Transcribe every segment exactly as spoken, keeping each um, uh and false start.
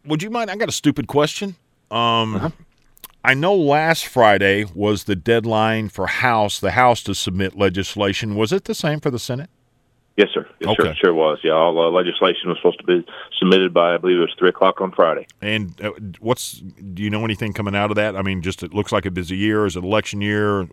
would you mind? I got a stupid question. Um, uh-huh. I know last Friday was the deadline for House, the House to submit legislation. Was it the same for the Senate? Yes, sir. Yes, okay. sir. Sure was. Yeah, all uh, legislation was supposed to be submitted by, I believe it was three o'clock on Friday. And uh, what's? Do you know anything coming out of that? I mean, just it looks like a busy year. Is it election year?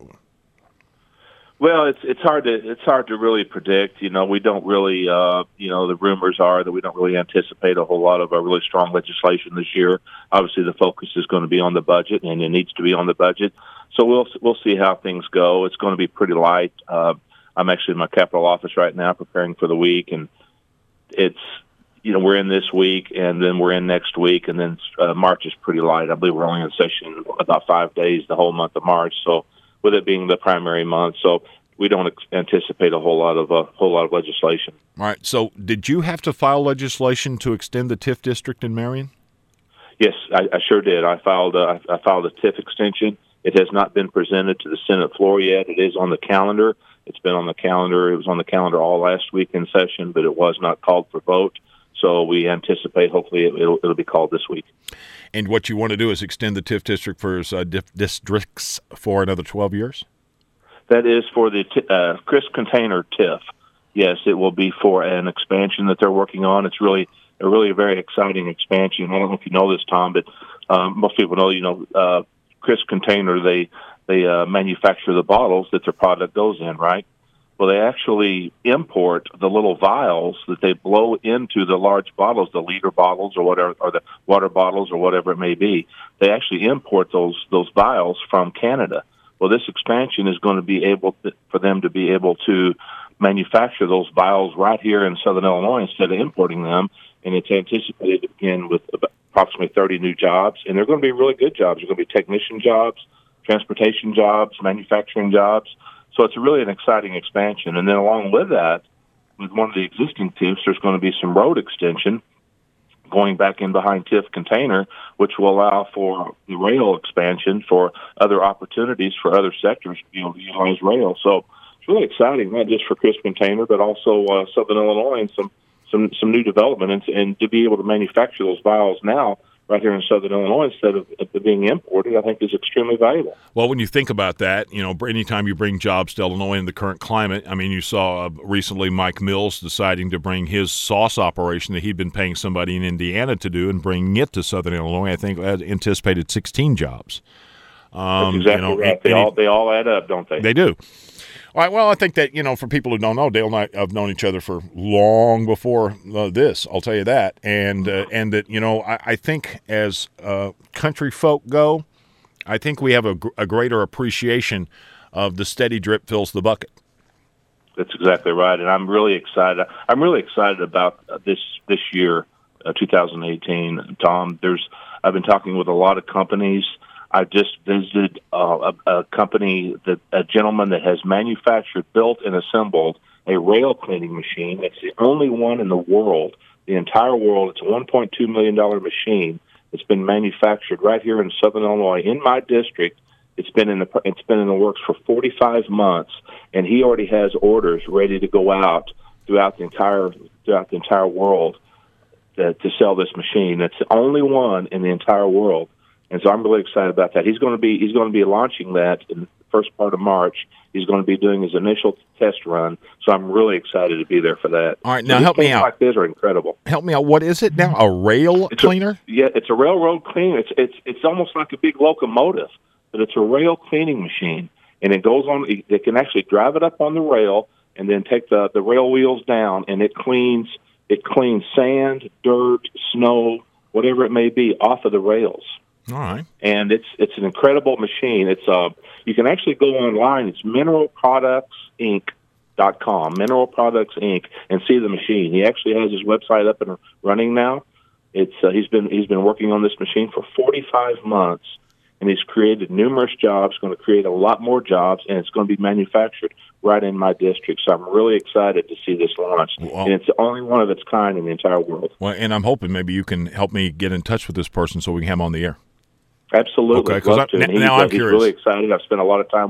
Well, it's it's hard to it's hard to really predict. You know, we don't really. Uh, you know, the rumors are that we don't really anticipate a whole lot of a really strong legislation this year. Obviously, the focus is going to be on the budget, and it needs to be on the budget. So we'll we'll see how things go. It's going to be pretty light. Uh, I'm actually in my Capitol office right now preparing for the week, and it's, you know, we're in this week, and then we're in next week, and then uh, March is pretty light. I believe we're only in session about five days the whole month of March, so with it being the primary month, so we don't ex- anticipate a whole lot of a whole lot of legislation. All right. So did you have to file legislation to extend the T I F district in Marion? Yes, I, I sure did. I filed a, I filed a T I F extension. It has not been presented to the Senate floor yet. It is on the calendar. It's been on the calendar. It was on the calendar all last week in session, but it was not called for vote. So we anticipate hopefully it, it'll, it'll be called this week. And what you want to do is extend the T I F district for uh, dif- districts for another twelve years? That is for the t- uh, Chris Container T I F. Yes, it will be for an expansion that they're working on. It's really a really very exciting expansion. I don't know if you know this, Tom, but um, most people know, you know, uh, Chris Container, they they uh, manufacture the bottles that their product goes in, right? Well, they actually import the little vials that they blow into the large bottles, the liter bottles or whatever, or the water bottles or whatever it may be. They actually import those those vials from Canada. Well, this expansion is going to be able to, for them to be able to manufacture those vials right here in Southern Illinois instead of importing them, and it's anticipated to begin with approximately thirty new jobs, and they're going to be really good jobs. They're going to be technician jobs, transportation jobs, manufacturing jobs. So it's really an exciting expansion. And then along with that, with one of the existing T I Fs, there's going to be some road extension going back in behind T I F Container, which will allow for the rail expansion for other opportunities for other sectors to be able to utilize rail. So it's really exciting, not just for Chris Container, but also uh, Southern Illinois and some, some, some new development. And, and to be able to manufacture those vials now right here in Southern Illinois instead of being imported, I think is extremely valuable. Well, when you think about that, you know, anytime you bring jobs to Illinois in the current climate, I mean, you saw uh, recently Mike Mills deciding to bring his sauce operation that he'd been paying somebody in Indiana to do and bringing it to Southern Illinois. I think uh, anticipated sixteen jobs. Um, That's exactly you know, right. They all, they all add up, don't they? They do. All right, well, I think that, you know, for people who don't know, Dale and I have known each other for long before uh, this, I'll tell you that. And uh, and that, you know, I, I think as uh, country folk go, I think we have a, a greater appreciation of the steady drip fills the bucket. That's exactly right, and I'm really excited. I'm really excited about this this year, uh, two thousand eighteen. Tom, there's I've been talking with a lot of companies. I just visited uh, a, a company, that a gentleman that has manufactured, built, and assembled a rail cleaning machine. It's the only one in the world, the entire world. It's a one point two million dollars machine. It's been manufactured right here in Southern Illinois, in my district. It's been in the it's been in the works for forty-five months, and he already has orders ready to go out throughout the entire throughout the entire world to, to sell this machine. It's the only one in the entire world. And so I'm really excited about that. He's going to be he's going to be launching that in the first part of March. He's going to be doing his initial test run. So I'm really excited to be there for that. All right, now so help me out. Like this are incredible. Help me out. What is it now? A rail it's cleaner? A, yeah, it's a railroad cleaner. It's it's it's almost like a big locomotive, but it's a rail cleaning machine, and it goes on. They can actually drive it up on the rail and then take the the rail wheels down, and it cleans it cleans sand, dirt, snow, whatever it may be, off of the rails. All right. And it's it's an incredible machine. It's uh you can actually go online. It's mineral products inc dot com, Mineral Products Incorporated, and see the machine. He actually has his website up and running now. It's uh, he's been he's been working on this machine for forty-five months, and he's created numerous jobs. Going to create a lot more jobs, and it's going to be manufactured right in my district. So I'm really excited to see this launched, well, and it's the only one of its kind in the entire world. Well, and I'm hoping maybe you can help me get in touch with this person so we can have him on the air. Absolutely. Okay, because n- now uh, I'm he's curious. really excited. I've spent a lot of time with him.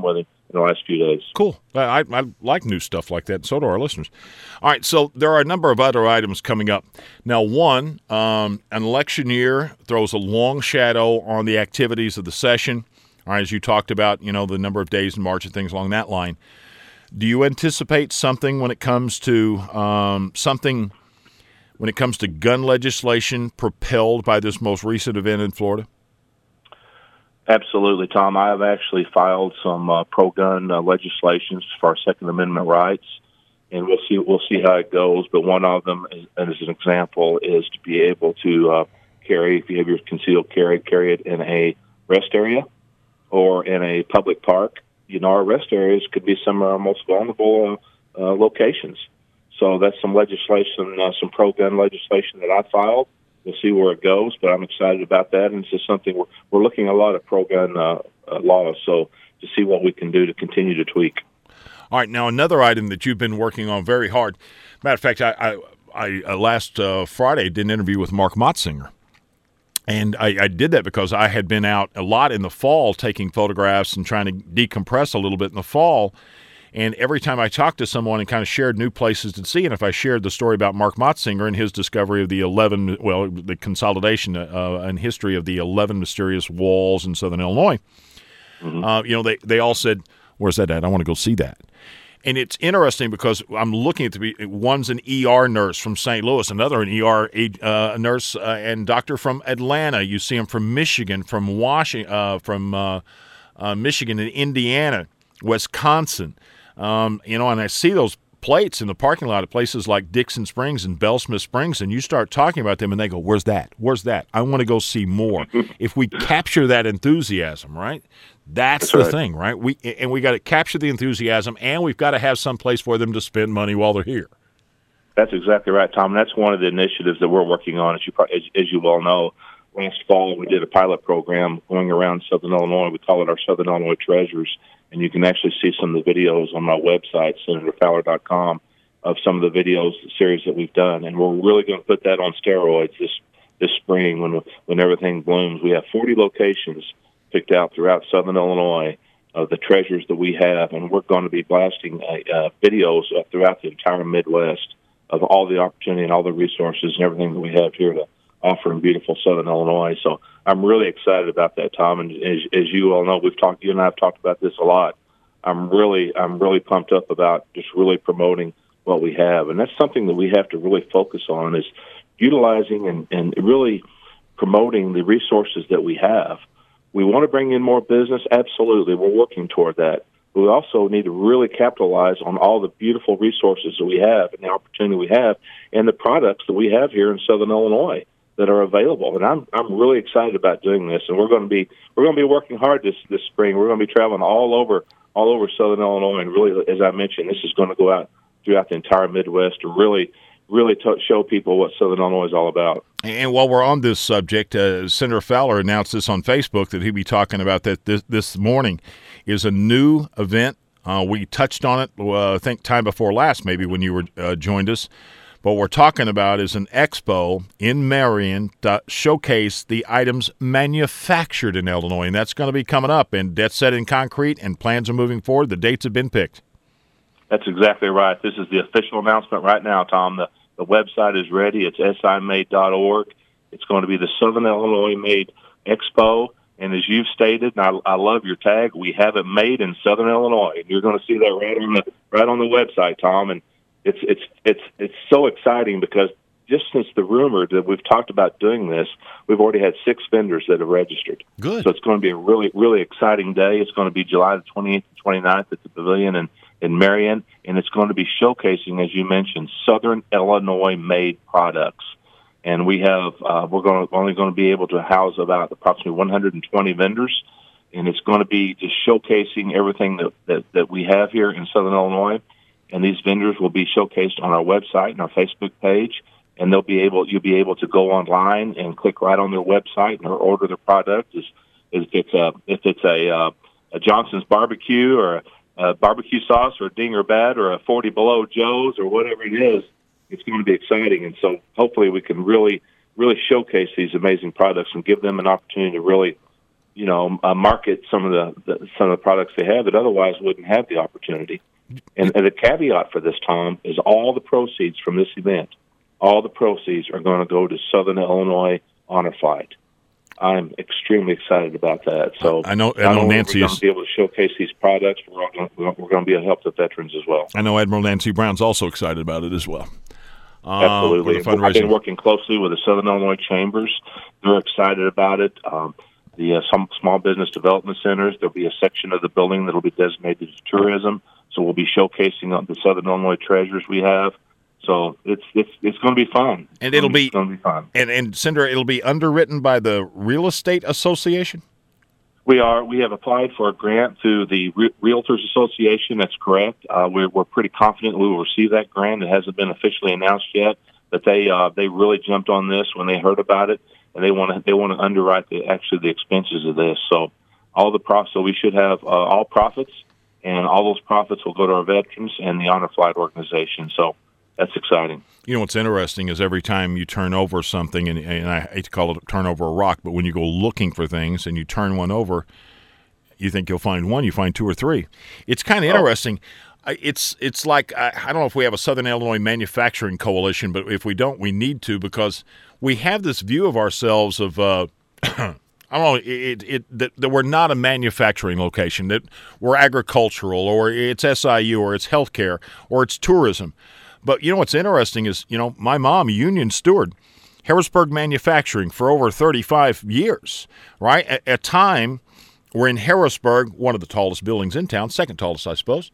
in the last few days. Cool. I, I like new stuff like that, and so do our listeners. All right, so there are a number of other items coming up. Now, one, um, an election year throws a long shadow on the activities of the session. All right, as you talked about, you know, the number of days in March and things along that line. Do you anticipate something when it comes to um, something when it comes to gun legislation propelled by this most recent event in Florida? Absolutely, Tom. I have actually filed some uh, pro-gun uh, legislation for our Second Amendment rights, and we'll see we'll see how it goes. But one of them, is, as an example, is to be able to uh, carry, if you have your concealed carry, carry it in a rest area or in a public park. You know, our rest areas could be some of our most vulnerable uh, uh, locations. So that's some legislation, uh, some pro-gun legislation that I filed. We'll see where it goes, but I'm excited about that, and it's just something we're, we're looking at a lot of pro-gun uh, uh, laws, so to see what we can do to continue to tweak. All right, now another item that you've been working on very hard. Matter of fact, I, I, I uh, last uh, Friday did an interview with Mark Motzinger, and I, I did that because I had been out a lot in the fall taking photographs and trying to decompress a little bit in the fall. And every time I talked to someone and kind of shared new places to see, and if I shared the story about Mark Motzinger and his discovery of the eleven, well, the consolidation uh, and history of the eleven mysterious walls in southern Illinois, mm-hmm. uh, you know, they, they all said, where's that at? I want to go see that. And it's interesting because I'm looking at the one's an E R nurse from Saint Louis, another an E R uh, nurse uh, and doctor from Atlanta. You see them from Michigan, from Washington, uh, from uh, uh, Michigan and Indiana, Wisconsin. Um, you know, and I see those plates in the parking lot of places like Dixon Springs and Bellsmith Springs, and you start talking about them, and they go, where's that? Where's that? I want to go see more. If we capture that enthusiasm, right, that's, that's the right. thing, right? We And we got to capture the enthusiasm, and we've got to have some place for them to spend money while they're here. That's exactly right, Tom. And that's one of the initiatives that we're working on. As you, as, as you well know, last fall we did a pilot program going around Southern Illinois. We call it our Southern Illinois Treasures. And you can actually see some of the videos on my website, senator fowler dot com, of some of the videos, the series that we've done. And we're really going to put that on steroids this this spring when when everything blooms. We have forty locations picked out throughout Southern Illinois of the treasures that we have, and we're going to be blasting uh, uh, videos throughout the entire Midwest of all the opportunity and all the resources and everything that we have here to offer in beautiful Southern Illinois. So I'm really excited about that, Tom. And as, as you all know, we've talked, you and I have talked about this a lot. I'm really, I'm really pumped up about just really promoting what we have. And that's something that we have to really focus on, is utilizing and, and really promoting the resources that we have. We want to bring in more business. Absolutely. We're working toward that. But we also need to really capitalize on all the beautiful resources that we have and the opportunity we have and the products that we have here in Southern Illinois that are available. And I'm I'm really excited about doing this. And we're going to be we're going to be working hard this this spring. We're going to be traveling all over all over Southern Illinois, and really, as I mentioned, this is going to go out throughout the entire Midwest to really really t- show people what Southern Illinois is all about. And while we're on this subject, uh, Senator Fowler announced this on Facebook that he'd be talking about that this, this morning is a new event. Uh, we touched on it, uh, I think, time before last, maybe when you were uh, joined us. What we're talking about is an expo in Marion to showcase the items manufactured in Illinois, and that's going to be coming up, and that's set in concrete, and plans are moving forward. The dates have been picked. That's exactly right. This is the official announcement right now, Tom. The, the website is ready. It's S I made dot org. It's going to be the Southern Illinois Made Expo, and as you've stated, and I, I love your tag, we have it made in Southern Illinois, and you're going to see that right on the right on the website, Tom, and It's it's it's it's so exciting because just since the rumor that we've talked about doing this, we've already had six vendors that have registered. Good. So it's going to be a really, really exciting day. It's going to be July the twenty-eighth and twenty-ninth at the Pavilion in, in Marion, and it's going to be showcasing, as you mentioned, Southern Illinois-made products. And we have uh, we're going to, only going to be able to house about approximately one hundred twenty vendors, and it's going to be just showcasing everything that, that, that we have here in Southern Illinois. And these vendors will be showcased on our website and our Facebook page, and they'll be able you'll be able to go online and click right on their website and order their product. Is if it's a if it's a, uh, a Johnson's barbecue or a, a barbecue sauce or a Ding or Bat or a forty Below Joe's or whatever it is, it's going to be exciting. And so hopefully we can really really showcase these amazing products and give them an opportunity to really you know, uh, market some of the, the some of the products they have that otherwise wouldn't have the opportunity. And, and the caveat for this, Tom, is all the proceeds from this event, all the proceeds are going to go to Southern Illinois Honor Flight. I'm extremely excited about that. So I know, I know Nancy we're is going to be able to showcase these products. We're all going to, we're going to be able to help the veterans as well. I know Admiral Nancy Brown's also excited about it as well. Absolutely. Uh, I've been working closely with the Southern Illinois Chambers. They're excited about it. Um, the uh, some small business development centers, there'll be a section of the building that will be designated to tourism. So we'll be showcasing the Southern Illinois treasures we have. So it's it's it's going to be fun, and it'll be, it's going to be fun. And and Cinder, it'll be underwritten by the Real Estate Association. We are. We have applied for a grant through the Re- Realtors Association. That's correct. Uh, we're we're pretty confident we will receive that grant. It hasn't been officially announced yet, but they uh, they really jumped on this when they heard about it, and they want to they want to underwrite the actually the expenses of this. So all the profits. So we should have uh, all profits, and all those profits will go to our veterans and the Honor Flight organization. So that's exciting. You know what's interesting is every time you turn over something, and, and I hate to call it turn over a rock, but when you go looking for things and you turn one over, you think you'll find one, you find two or three. It's kind of oh. interesting. It's it's like, I, I don't know if we have a Southern Illinois Manufacturing Coalition, but if we don't, we need to, because we have this view of ourselves of, uh, I don't know, it, it, that, that we're not a manufacturing location, that we're agricultural, or it's S I U, or it's healthcare, or it's tourism. But you know what's interesting is, you know, my mom, union steward, Harrisburg Manufacturing for over thirty-five years, right? At a time where in Harrisburg, one of the tallest buildings in town, second tallest, I suppose,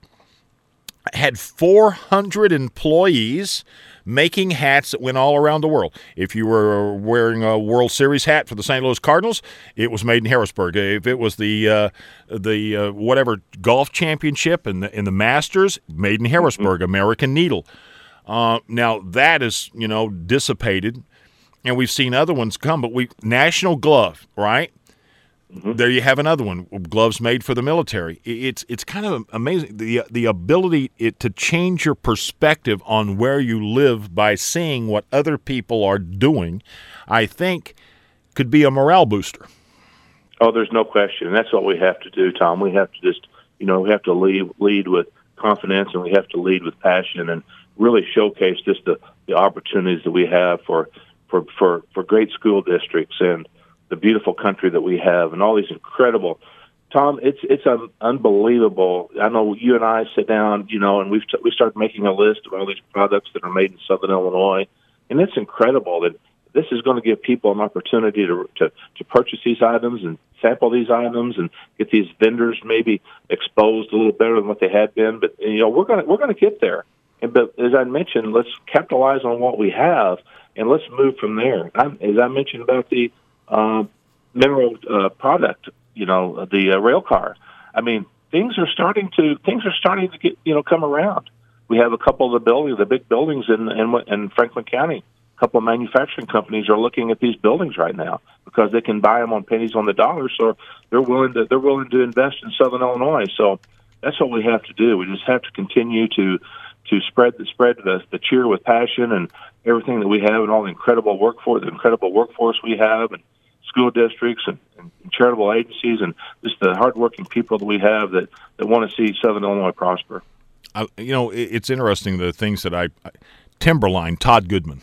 had four hundred employees making hats that went all around the world. If you were wearing a World Series hat for the Saint Louis Cardinals, it was made in Harrisburg. If it was the uh, the uh, whatever golf championship and the, and the Masters, made in Harrisburg, mm-hmm. American Needle. Uh, now that is, you know, dissipated, and we've seen other ones come. But we National Glove, right? Mm-hmm. There you have another one. Gloves made for the military. It's it's kind of amazing the the ability it, to change your perspective on where you live by seeing what other people are doing. I think could be a morale booster. Oh, there's no question. And that's what we have to do, Tom. We have to just, you know, we have to lead lead with confidence, and we have to lead with passion, and really showcase just the, the opportunities that we have for, for, for, for great school districts and the beautiful country that we have, and all these incredible. Tom, it's it's um, unbelievable. I know you and I sit down, you know, and we've t- we start making a list of all these products that are made in Southern Illinois, and it's incredible that this is going to give people an opportunity to to, to purchase these items and sample these items and get these vendors maybe exposed a little better than what they had been. But you know, we're gonna we're gonna get there. And, but as I mentioned, let's capitalize on what we have, and let's move from there. I, as I mentioned about the uh, mineral uh, product, you know, the uh, rail car. I mean, things are starting to things are starting to get you know come around. We have a couple of the buildings, the big buildings in in, in Franklin County. A couple of manufacturing companies are looking at these buildings right now because they can buy them on pennies on the dollar. So they're willing to they're willing to invest in Southern Illinois. So that's what we have to do. We just have to continue to. to spread the spread the, the cheer with passion and everything that we have, and all the incredible workforce, the incredible workforce we have, and school districts and, and charitable agencies, and just the hardworking people that we have that, that want to see Southern Illinois prosper. Uh, you know, it, it's interesting the things that I, I Timberline, Todd Goodman.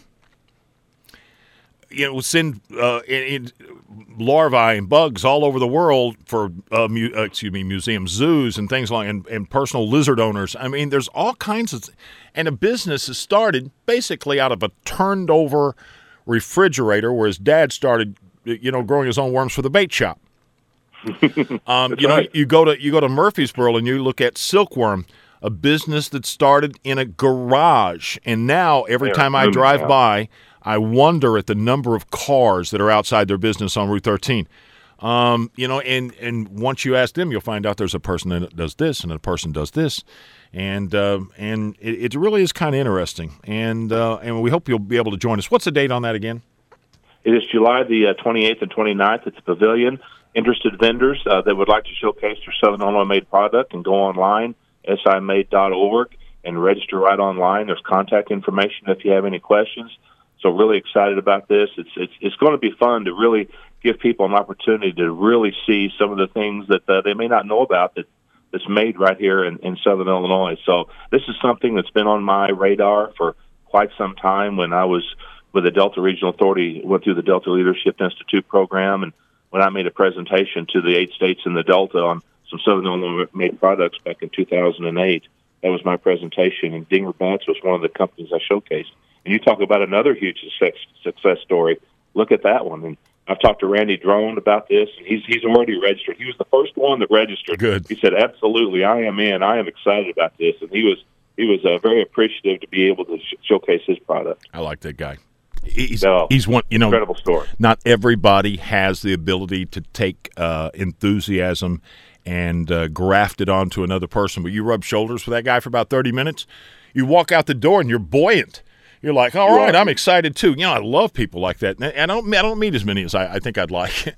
You know, send uh, in, in larvae and bugs all over the world for uh, mu- uh, excuse me, museums, zoos, and things like, and, and personal lizard owners. I mean, there's all kinds of, and a business is started basically out of a turned over refrigerator where his dad started, you know, growing his own worms for the bait shop. um, you know, right. you go to you go to Murfreesboro and you look at Silkworm, a business that started in a garage, and now every yeah, time I drive yeah. by, I wonder at the number of cars that are outside their business on Route thirteen. Um, you know, and, and once you ask them, you'll find out there's a person that does this and a person does this. And uh, and it, it really is kind of interesting. And uh, and we hope you'll be able to join us. What's the date on that again? It is July the uh, twenty-eighth and twenty-ninth at the Pavilion. Interested vendors uh, that would like to showcase their Southern Illinois-made product can go online, S I made dot org, and register right online. There's contact information if you have any questions. So really excited about this. It's it's it's going to be fun to really give people an opportunity to really see some of the things that uh, they may not know about that that's made right here in, in Southern Illinois. So this is something that's been on my radar for quite some time. When I was with the Delta Regional Authority, went through the Delta Leadership Institute program, and when I made a presentation to the eight states in the Delta on some Southern Illinois-made products back in two thousand eight, that was my presentation, and Dinger Butts was one of the companies I showcased. And you talk about another huge success, success story. Look at that one. And I've talked to Randy Drone about this, and he's he's already registered. He was the first one that registered. Good. He said, "Absolutely, I am in. I am excited about this." And he was he was uh, very appreciative to be able to sh- showcase his product. I like that guy. He's so, he's one. You know, incredible story. Not everybody has the ability to take uh, enthusiasm and uh, graft it onto another person. But you rub shoulders with that guy for about thirty minutes. You walk out the door and you're buoyant. You're like, all right, I'm excited too. You know, I love people like that. And I don't, I don't meet as many as I, I think I'd like.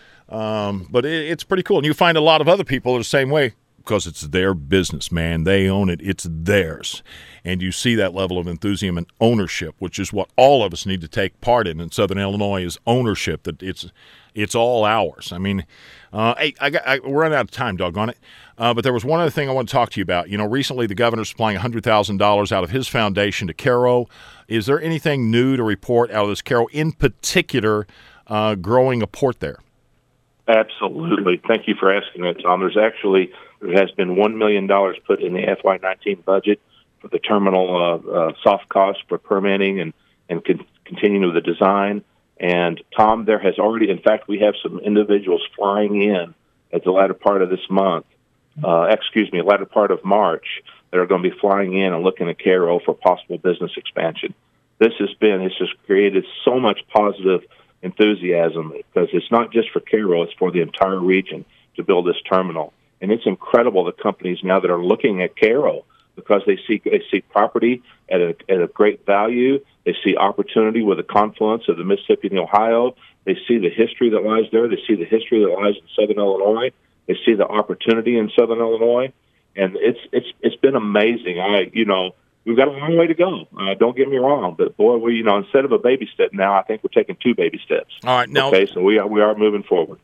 um, but it, it's pretty cool. And you find a lot of other people are the same way because it's their business, man. They own it. It's theirs. And you see that level of enthusiasm and ownership, which is what all of us need to take part in in Southern Illinois is ownership, that it's it's all ours. I mean, uh, hey, I got, I, we're running out of time, doggone it. Uh, but there was one other thing I want to talk to you about. You know, recently the governor's supplying one hundred thousand dollars out of his foundation to Caro. Is there anything new to report out of this Caro, in particular, uh, growing a port there? Absolutely. Thank you for asking that, Tom. There's actually, there has been one million dollars put in the F Y nineteen budget for the terminal uh, uh, soft costs for permitting and, and con- continuing with the design. And, Tom, there has already, in fact, we have some individuals flying in at the latter part of this month, uh, excuse me, latter part of March, that are going to be flying in and looking at Caro for possible business expansion. This has been, it's just created so much positive enthusiasm because it's not just for Caro, it's for the entire region to build this terminal. And it's incredible the companies now that are looking at Caro because they see they see property at a at a great value. They see opportunity with the confluence of the Mississippi and the Ohio. They see the history that lies there. They see the history that lies in Southern Illinois. They see the opportunity in Southern Illinois, and it's it's it's been amazing. I you know we've got a long way to go. Uh, don't get me wrong, but boy, we you know instead of a baby step now, I think we're taking two baby steps. All right, now okay, so we are we are moving forward.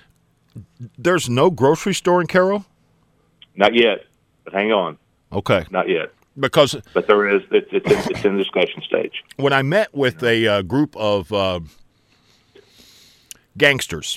There's no grocery store in Caro? Not yet, but hang on. Okay, not yet. Because, but there is. It's it's, it's in the discussion stage. When I met with a uh, group of uh, gangsters,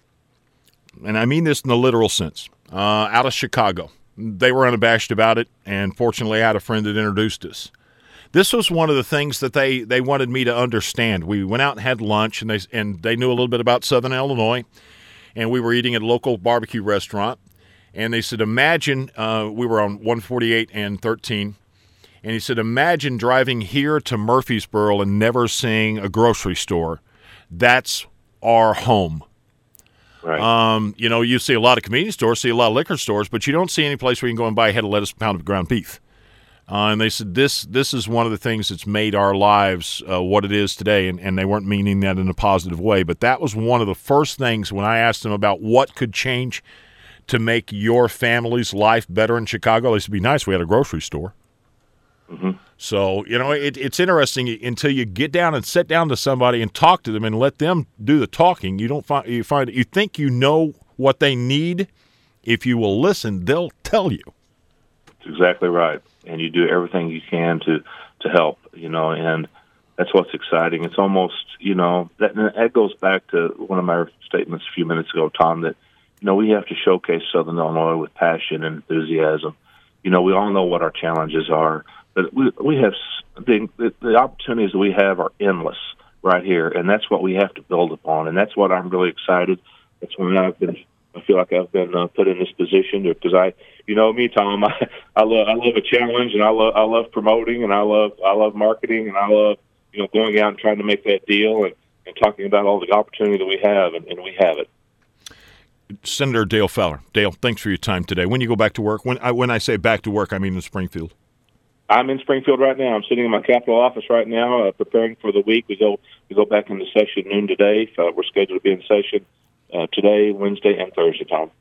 and I mean this in the literal sense, uh, out of Chicago, they were unabashed about it, and fortunately, I had a friend that introduced us. This was one of the things that they, they wanted me to understand. We went out and had lunch, and they and they knew a little bit about Southern Illinois, and we were eating at a local barbecue restaurant. And they said, imagine, uh, we were on one forty-eight and thirteen, and he said, imagine driving here to Murfreesboro and never seeing a grocery store. That's our home. Right. Um, you know, you see a lot of convenience stores, see a lot of liquor stores, but you don't see any place where you can go and buy a head of lettuce, a pound of ground beef. Uh, and they said, this this is one of the things that's made our lives uh, what it is today, and, and they weren't meaning that in a positive way. But that was one of the first things when I asked them about what could change to make your family's life better in Chicago. They said, it'd be nice if we had a grocery store. Mm-hmm. So, you know, it, it's interesting until you get down and sit down to somebody and talk to them and let them do the talking. You don't find, you find, you think you know what they need. If you will listen, they'll tell you. That's exactly right. And you do everything you can to, to help, you know, and that's what's exciting. It's almost, you know, that, that goes back to one of my statements a few minutes ago, Tom, that, you know, we have to showcase Southern Illinois with passion and enthusiasm. You know, we all know what our challenges are, but we we have the, the, the opportunities that we have are endless right here, and that's what we have to build upon, and that's what I'm really excited. That's why I've been. I feel like I've been uh, put in this position because I, you know, me, Tom. I, I love I love a challenge, and I love I love promoting, and I love I love marketing, and I love you know going out and trying to make that deal and, and talking about all the opportunity that we have, and, and we have it. Senator Dale Fowler. Dale, thanks for your time today. When you go back to work, when I, when I say back to work, I mean in Springfield. I'm in Springfield right now. I'm sitting in my Capitol office right now, uh, preparing for the week. We go we go back into session noon today. Uh, we're scheduled to be in session uh, today, Wednesday, and Thursday, Tom.